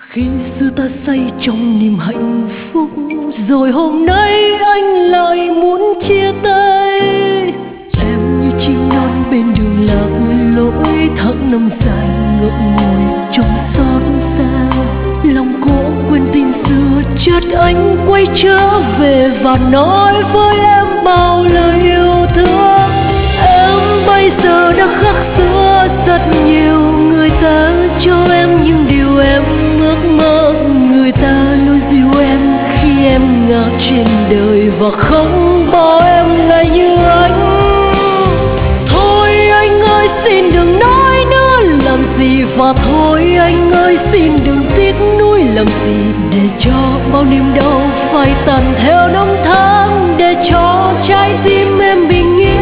Khi xưa ta say trong niềm hạnh phúc, rồi hôm nay anh lại muốn chia tay. Em như chim non bên đường lạc lối, tháng năm dài ngậm ngùi trong xót xa. Lòng cố quên tình xưa, chợt anh quay trở về và nói với em bao lời yêu thương. Em bây giờ đã khác xưa rất nhiều, người ta cho em những điều em ước mơ, người ta luôn dìu em khi em ngã trên đời và không bỏ em lại như anh. Thôi anh ơi xin đừng nói nữa làm gì, và thôi anh ơi xin đừng tiếc nuối làm gì, để cho bao niềm đau phai tàn theo năm tháng, để cho trái tim em bình yên.